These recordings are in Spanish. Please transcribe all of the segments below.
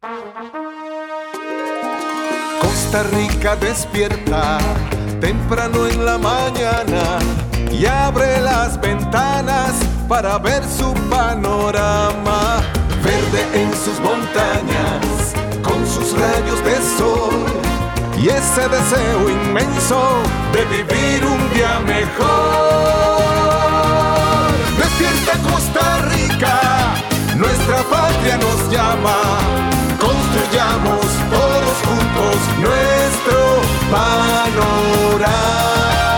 Costa Rica despierta temprano en la mañana y abre las ventanas para ver su panorama. Verde en sus montañas, con sus rayos de sol y ese deseo inmenso de vivir un día mejor. Despierta Costa Rica, nuestra patria nos llama. Construyamos todos juntos nuestro panorama.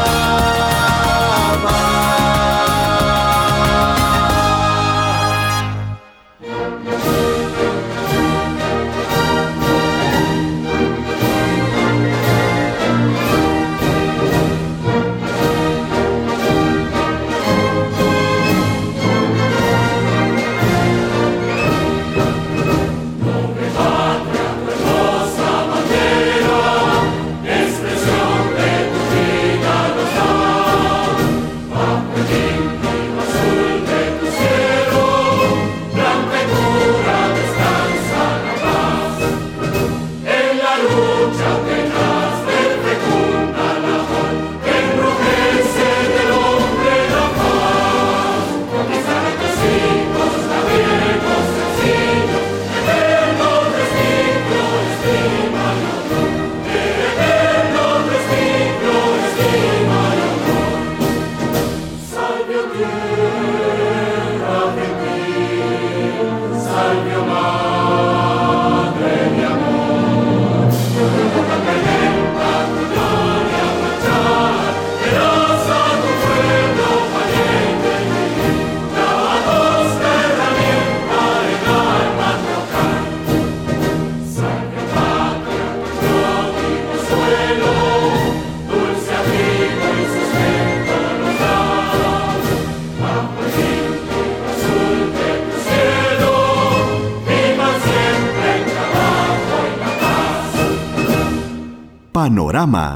Panorama.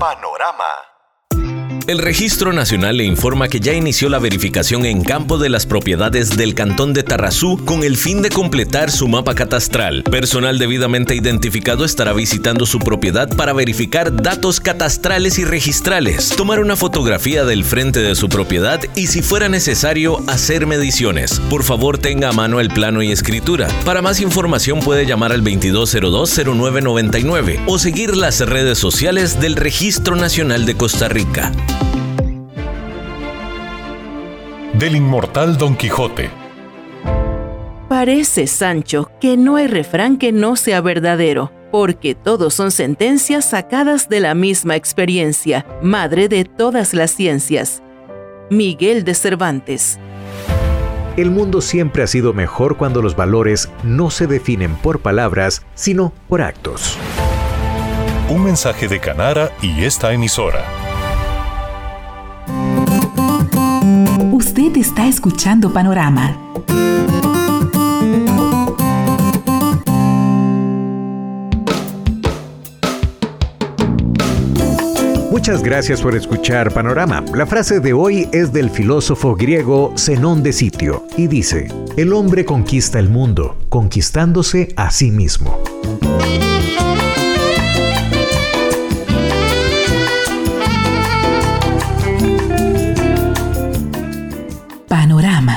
El Registro Nacional le informa que ya inició la verificación en campo de las propiedades del Cantón de Tarrazú con el fin de completar su mapa catastral. Personal debidamente identificado estará visitando su propiedad para verificar datos catastrales y registrales, tomar una fotografía del frente de su propiedad y, si fuera necesario, hacer mediciones. Por favor, tenga a mano el plano y escritura. Para más información puede llamar al 2202-0999 o seguir las redes sociales del Registro Nacional de Costa Rica. Del inmortal Don Quijote. Parece, Sancho, que no hay refrán que no sea verdadero, porque todos son sentencias sacadas de la misma experiencia, madre de todas las ciencias. Miguel de Cervantes. El mundo siempre ha sido mejor cuando los valores no se definen por palabras, sino por actos. Un mensaje de Canara y esta emisora. Usted está escuchando Panorama. Muchas gracias por escuchar Panorama. La frase de hoy es del filósofo griego Zenón de Sitio y dice: el hombre conquista el mundo, conquistándose a sí mismo. Panorama.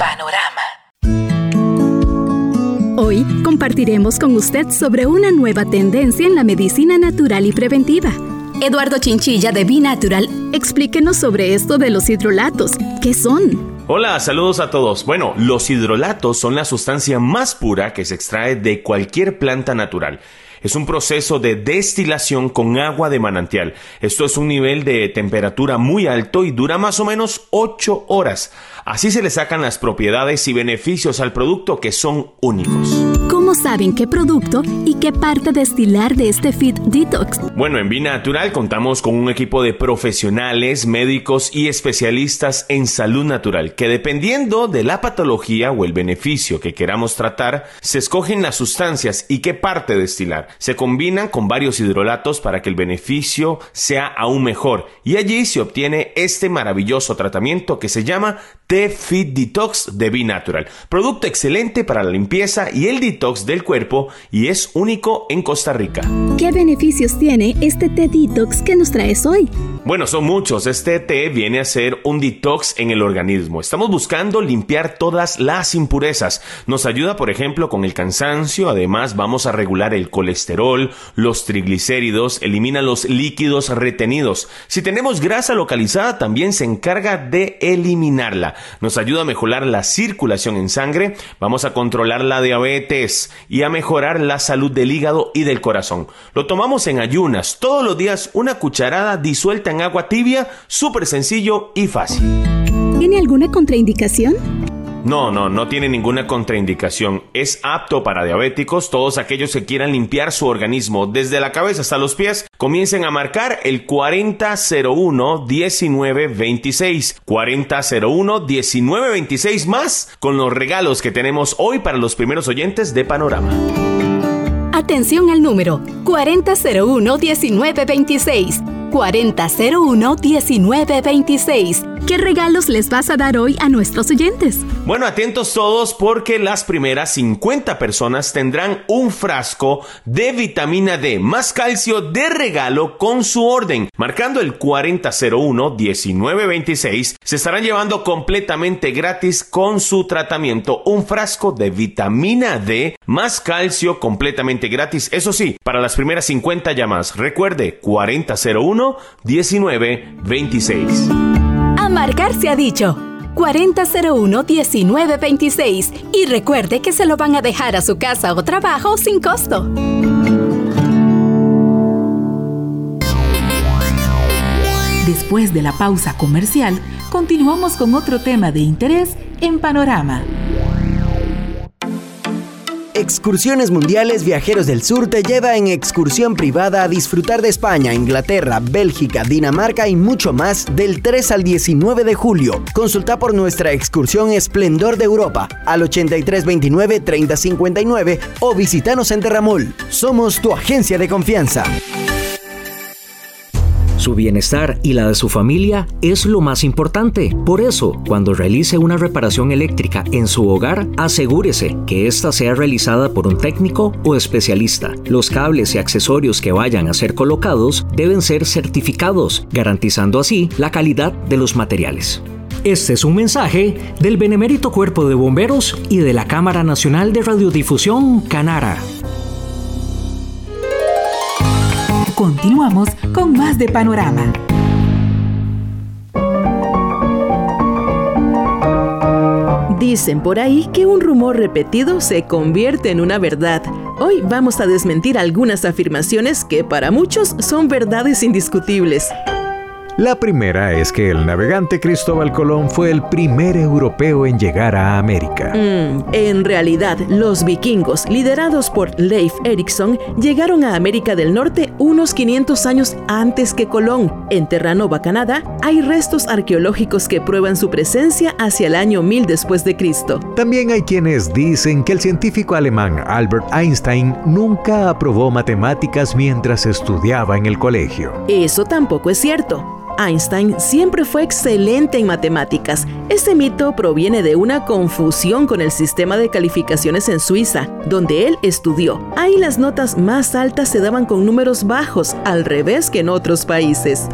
Hoy compartiremos con usted sobre una nueva tendencia en la medicina natural y preventiva. Eduardo Chinchilla de B-Natural, explíquenos sobre esto de los hidrolatos. ¿Qué son? Hola, saludos a todos. Bueno, los hidrolatos son la sustancia más pura que se extrae de cualquier planta natural. Es un proceso de destilación con agua de manantial. Esto es un nivel de temperatura muy alto y dura más o menos 8 horas. Así se le sacan las propiedades y beneficios al producto que son únicos. ¿Cómo saben qué producto y qué parte destilar de este Feed Detox? Bueno, en B-Natural contamos con un equipo de profesionales, médicos y especialistas en salud natural que, dependiendo de la patología o el beneficio que queramos tratar, se escogen las sustancias y qué parte destilar. Se combinan con varios hidrolatos para que el beneficio sea aún mejor y allí se obtiene este maravilloso tratamiento que se llama T-Feed Detox de B-Natural. Producto excelente para la limpieza y el detox detox del cuerpo y es único en Costa Rica. ¿Qué beneficios tiene este té detox que nos traes hoy? Bueno, son muchos. Este té viene a ser un detox en el organismo. Estamos buscando limpiar todas las impurezas. Nos ayuda, por ejemplo, con el cansancio. Además, vamos a regular el colesterol, los triglicéridos, elimina los líquidos retenidos. Si tenemos grasa localizada, también se encarga de eliminarla. Nos ayuda a mejorar la circulación en sangre. Vamos a controlar la diabetes y a mejorar la salud del hígado y del corazón. Lo tomamos en ayunas. Todos los días una cucharada disuelta en agua tibia, súper sencillo y fácil. ¿Tiene alguna contraindicación? No tiene ninguna contraindicación. Es apto para diabéticos. Todos aquellos que quieran limpiar su organismo desde la cabeza hasta los pies, comiencen a marcar el 4001-1926. 4001-1926 más con los regalos que tenemos hoy para los primeros oyentes de Panorama. Atención al número 4001-1926. 4001-1926. ¿Qué regalos les vas a dar hoy a nuestros oyentes? Bueno, atentos todos porque las primeras 50 personas tendrán un frasco de vitamina D más calcio de regalo con su orden. Marcando el 4001-1926, se estarán llevando completamente gratis con su tratamiento un frasco de vitamina D más calcio completamente gratis. Eso sí, para las primeras 50 llamadas. Recuerde, 4001-1926. A marcar se ha dicho 4001-1926 y recuerde que se lo van a dejar a su casa o trabajo sin costo. Después de la pausa comercial, continuamos con otro tema de interés en Panorama. Excursiones Mundiales Viajeros del Sur te lleva en excursión privada a disfrutar de España, Inglaterra, Bélgica, Dinamarca y mucho más del 3 al 19 de julio. Consulta por nuestra excursión Esplendor de Europa al 8329-3059 o visítanos en Terramol. Somos tu agencia de confianza. Su bienestar y la de su familia es lo más importante. Por eso, cuando realice una reparación eléctrica en su hogar, asegúrese que ésta sea realizada por un técnico o especialista. Los cables y accesorios que vayan a ser colocados deben ser certificados, garantizando así la calidad de los materiales. Este es un mensaje del Benemérito Cuerpo de Bomberos y de la Cámara Nacional de Radiodifusión, Canara. Continuamos con más de Panorama. Dicen por ahí que un rumor repetido se convierte en una verdad. Hoy vamos a desmentir algunas afirmaciones que para muchos son verdades indiscutibles. La primera es que el navegante Cristóbal Colón fue el primer europeo en llegar a América. En realidad, los vikingos, liderados por Leif Erikson, llegaron a América del Norte unos 500 años antes que Colón. En Terranova, Canadá, hay restos arqueológicos que prueban su presencia hacia el año 1000 después de Cristo. También hay quienes dicen que el científico alemán Albert Einstein nunca aprobó matemáticas mientras estudiaba en el colegio. Eso tampoco es cierto. Einstein siempre fue excelente en matemáticas. Este mito proviene de una confusión con el sistema de calificaciones en Suiza, donde él estudió. Ahí las notas más altas se daban con números bajos, al revés que en otros países.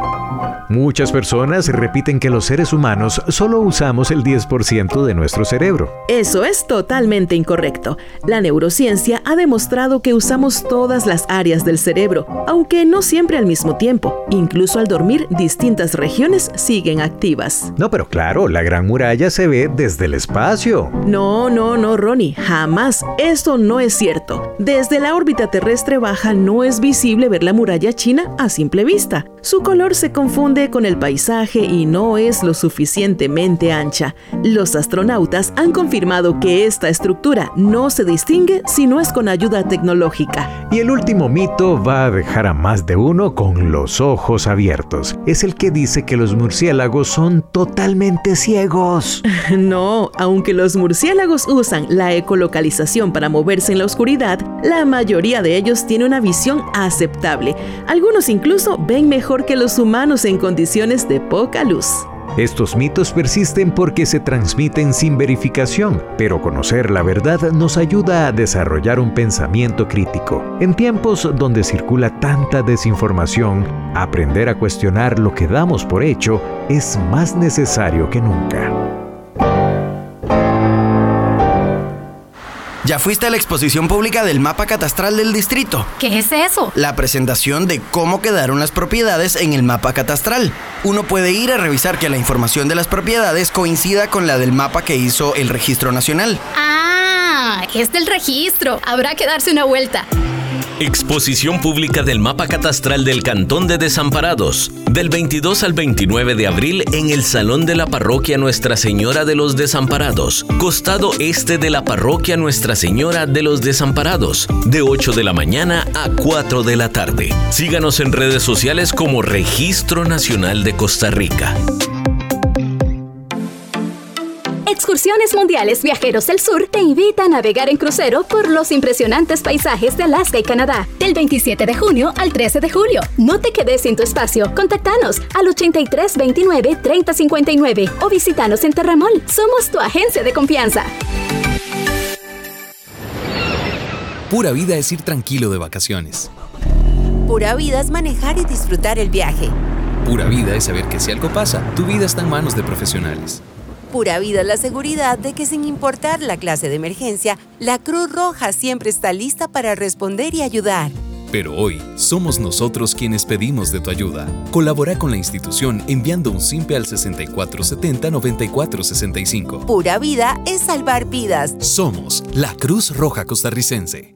Muchas personas repiten que los seres humanos solo usamos el 10% de nuestro cerebro. Eso es totalmente incorrecto. La neurociencia ha demostrado que usamos todas las áreas del cerebro, aunque no siempre al mismo tiempo. Incluso al dormir, distintas regiones siguen activas. No, pero claro, la Gran Muralla se ve desde el espacio. No, Ronnie, jamás. Eso no es cierto. Desde la órbita terrestre baja no es visible ver la muralla china a simple vista. Su color se confunde con el paisaje y no es lo suficientemente ancha. Los astronautas han confirmado que esta estructura no se distingue si no es con ayuda tecnológica. Y el último mito va a dejar a más de uno con los ojos abiertos. Es el que dice que los murciélagos son totalmente ciegos. No, aunque los murciélagos usan la ecolocalización para moverse en la oscuridad, la mayoría de ellos tiene una visión aceptable. Algunos incluso ven mejor que los humanos en condiciones de poca luz. Estos mitos persisten porque se transmiten sin verificación, pero conocer la verdad nos ayuda a desarrollar un pensamiento crítico. En tiempos donde circula tanta desinformación, aprender a cuestionar lo que damos por hecho es más necesario que nunca. ¿Ya fuiste a la exposición pública del mapa catastral del distrito? ¿Qué es eso? La presentación de cómo quedaron las propiedades en el mapa catastral. Uno puede ir a revisar que la información de las propiedades coincida con la del mapa que hizo el Registro Nacional. ¡Ah! Es del registro. Habrá que darse una vuelta. Exposición pública del mapa catastral del Cantón de Desamparados, del 22 al 29 de abril en el Salón de la Parroquia Nuestra Señora de los Desamparados, costado este de la Parroquia Nuestra Señora de los Desamparados, de 8 de la mañana a 4 de la tarde. Síganos en redes sociales como Registro Nacional de Costa Rica. Excursiones Mundiales Viajeros del Sur te invita a navegar en crucero por los impresionantes paisajes de Alaska y Canadá, del 27 de junio al 13 de julio. No te quedes sin tu espacio. Contáctanos al 83 29 30 59 o visítanos en Terramol. Somos tu agencia de confianza. Pura vida es ir tranquilo de vacaciones. Pura vida es manejar y disfrutar el viaje. Pura vida es saber que si algo pasa, tu vida está en manos de profesionales. Pura vida es la seguridad de que sin importar la clase de emergencia, la Cruz Roja siempre está lista para responder y ayudar. Pero hoy, somos nosotros quienes pedimos de tu ayuda. Colabora con la institución enviando un simpe al 6470-9465. Pura vida es salvar vidas. Somos la Cruz Roja Costarricense.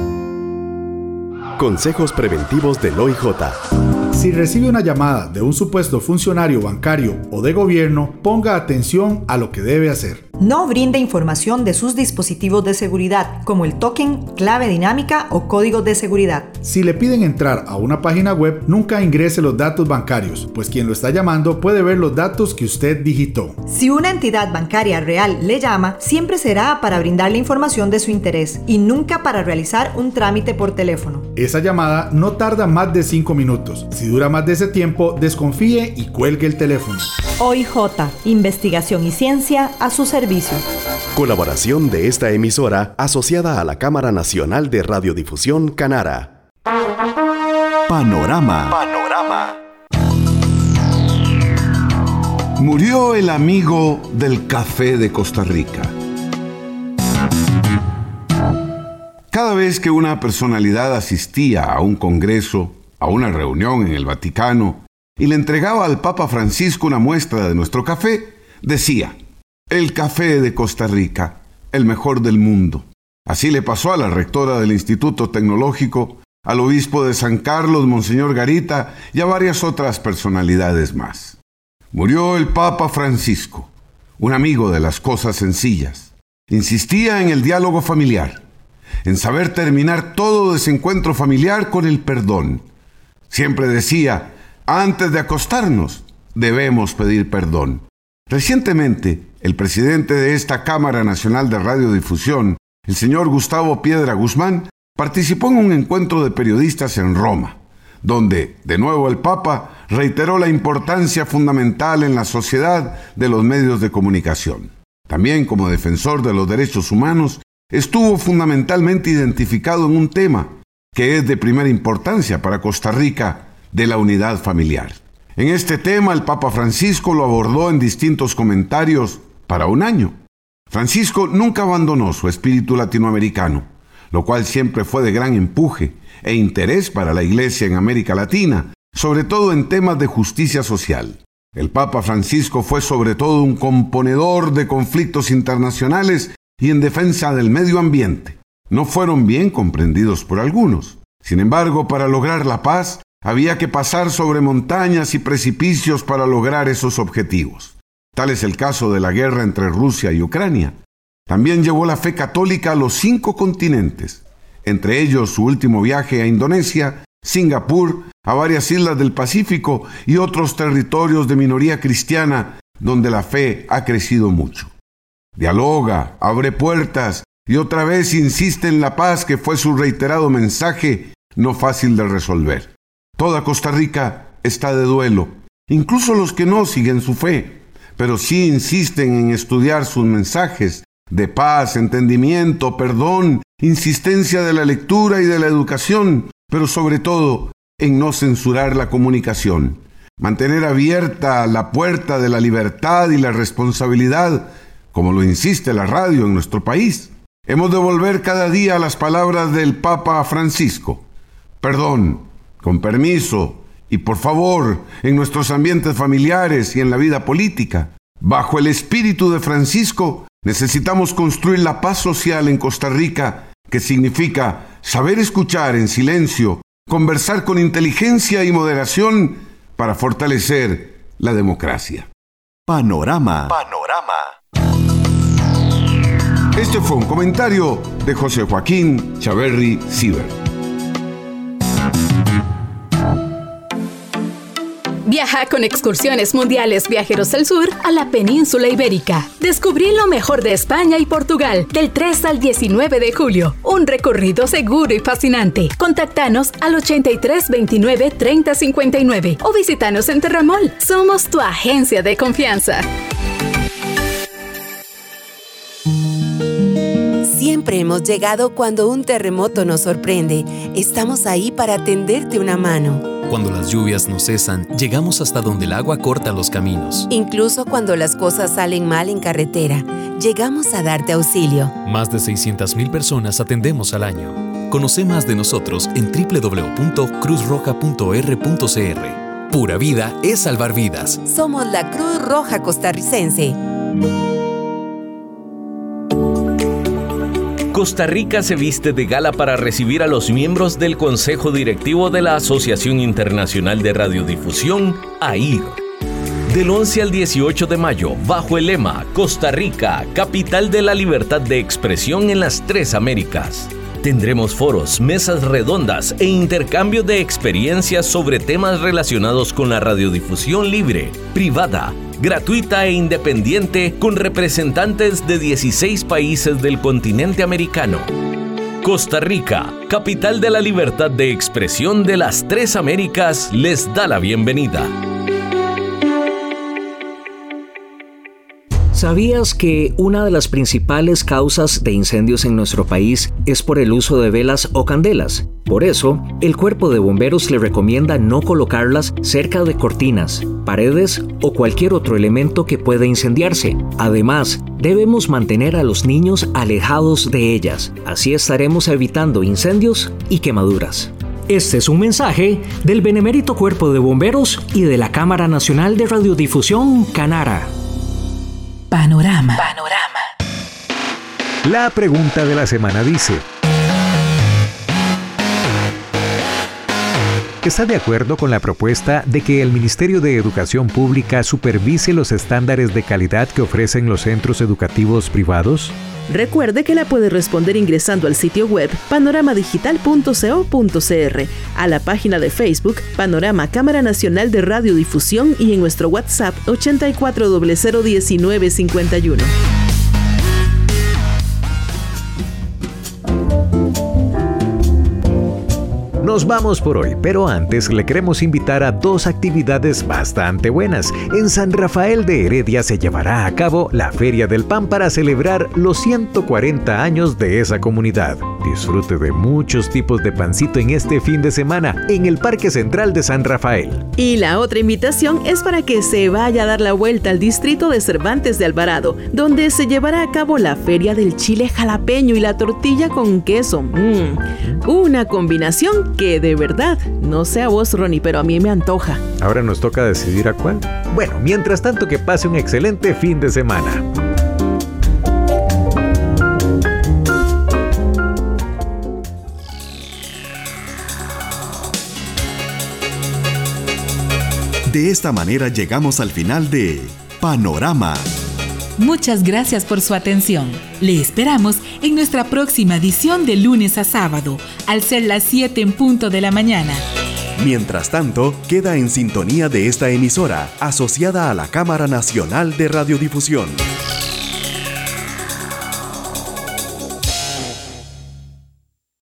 Consejos preventivos del OIJ. Si recibe una llamada de un supuesto funcionario bancario o de gobierno, ponga atención a lo que debe hacer. No brinde información de sus dispositivos de seguridad, como el token, clave dinámica o código de seguridad. Si le piden entrar a una página web, nunca ingrese los datos bancarios, pues quien lo está llamando puede ver los datos que usted digitó. Si una entidad bancaria real le llama, siempre será para brindarle información de su interés y nunca para realizar un trámite por teléfono. Esa llamada no tarda más de 5 minutos. Si dura más de ese tiempo, desconfíe y cuelgue el teléfono. OIJ, investigación y ciencia a su servicio. Colaboración de esta emisora asociada a la Cámara Nacional de Radiodifusión Canara. Panorama. Murió el amigo del café de Costa Rica. Cada vez que una personalidad asistía a un congreso, a una reunión en el Vaticano, y le entregaba al Papa Francisco una muestra de nuestro café, decía: el café de Costa Rica, el mejor del mundo. Así le pasó a la rectora del Instituto Tecnológico, al obispo de San Carlos, Monseñor Garita, y a varias otras personalidades más. Murió el Papa Francisco, un amigo de las cosas sencillas. Insistía en el diálogo familiar, en saber terminar todo desencuentro familiar con el perdón. Siempre decía: antes de acostarnos, debemos pedir perdón. Recientemente, el presidente de esta Cámara Nacional de Radiodifusión, el señor Gustavo Piedra Guzmán, participó en un encuentro de periodistas en Roma, donde, de nuevo, el Papa reiteró la importancia fundamental en la sociedad de los medios de comunicación. También, como defensor de los derechos humanos, estuvo fundamentalmente identificado en un tema que es de primera importancia para Costa Rica, de la unidad familiar. En este tema, el Papa Francisco lo abordó en distintos comentarios para un año. Francisco nunca abandonó su espíritu latinoamericano, lo cual siempre fue de gran empuje e interés para la Iglesia en América Latina, sobre todo en temas de justicia social. El Papa Francisco fue sobre todo un componedor de conflictos internacionales y en defensa del medio ambiente. No fueron bien comprendidos por algunos. Sin embargo, para lograr la paz, había que pasar sobre montañas y precipicios para lograr esos objetivos. Tal es el caso de la guerra entre Rusia y Ucrania. También llevó la fe católica a los 5 continentes, entre ellos su último viaje a Indonesia, Singapur, a varias islas del Pacífico y otros territorios de minoría cristiana donde la fe ha crecido mucho. Dialoga, abre puertas y otra vez insiste en la paz, que fue su reiterado mensaje, no fácil de resolver. Toda Costa Rica está de duelo, incluso los que no siguen su fe. pero sí insisten en estudiar sus mensajes de paz, entendimiento, perdón, insistencia de la lectura y de la educación, pero sobre todo en no censurar la comunicación. Mantener abierta la puerta de la libertad y la responsabilidad, como lo insiste la radio en nuestro país. Hemos de volver cada día a las palabras del Papa Francisco. Perdón, con permiso y por favor, en nuestros ambientes familiares y en la vida política. Bajo el espíritu de Francisco, necesitamos construir la paz social en Costa Rica, que significa saber escuchar en silencio, conversar con inteligencia y moderación para fortalecer la democracia. Panorama. Este fue un comentario de José Joaquín Chaverri Siever. Viaja con Excursiones Mundiales Viajeros del Sur a la península ibérica. Descubrí lo mejor de España y Portugal del 3 al 19 de julio. Un recorrido seguro y fascinante. Contactanos al 83 29 30 59 o visítanos en Terramol. Somos tu agencia de confianza. Siempre hemos llegado cuando un terremoto nos sorprende. Estamos ahí para tenderte una mano. Cuando las lluvias no cesan, llegamos hasta donde el agua corta los caminos. Incluso cuando las cosas salen mal en carretera, llegamos a darte auxilio. Más de 600,000 personas atendemos al año. Conoce más de nosotros en www.cruzroja.r.cr. Pura vida es salvar vidas. Somos la Cruz Roja Costarricense. Costa Rica se viste de gala para recibir a los miembros del Consejo Directivo de la Asociación Internacional de Radiodifusión, AIR. Del 11 al 18 de mayo, bajo el lema Costa Rica, capital de la libertad de expresión en las 3 Américas. Tendremos foros, mesas redondas e intercambio de experiencias sobre temas relacionados con la radiodifusión libre, privada, gratuita e independiente con representantes de 16 países del continente americano. Costa Rica, capital de la libertad de expresión de las 3 Américas, les da la bienvenida. ¿Sabías que una de las principales causas de incendios en nuestro país es por el uso de velas o candelas? Por eso, el Cuerpo de Bomberos le recomienda no colocarlas cerca de cortinas, paredes o cualquier otro elemento que pueda incendiarse. Además, debemos mantener a los niños alejados de ellas. Así estaremos evitando incendios y quemaduras. Este es un mensaje del Benemérito Cuerpo de Bomberos y de la Cámara Nacional de Radiodifusión, Canara. Panorama. La pregunta de la semana dice: ¿está de acuerdo con la propuesta de que el Ministerio de Educación Pública supervise los estándares de calidad que ofrecen los centros educativos privados? Recuerde que la puede responder ingresando al sitio web panoramadigital.co.cr, a la página de Facebook Panorama Cámara Nacional de Radiodifusión y en nuestro WhatsApp 84001951. Nos vamos por hoy, pero antes le queremos invitar a 2 actividades bastante buenas. En San Rafael de Heredia se llevará a cabo la Feria del Pan para celebrar los 140 años de esa comunidad. Disfrute de muchos tipos de pancito en este fin de semana en el Parque Central de San Rafael. Y la otra invitación es para que se vaya a dar la vuelta al distrito de Cervantes de Alvarado, donde se llevará a cabo la Feria del Chile Jalapeño y la tortilla con queso. Una combinación que de verdad, no sé a vos, Ronnie, pero a mí me antoja. Ahora nos toca decidir a cuál. Bueno, mientras tanto, que pase un excelente fin de semana. De esta manera llegamos al final de Panorama. Muchas gracias por su atención. Le esperamos en nuestra próxima edición de lunes a sábado, al ser las 7 en punto de la mañana. Mientras tanto, queda en sintonía de esta emisora, asociada a la Cámara Nacional de Radiodifusión.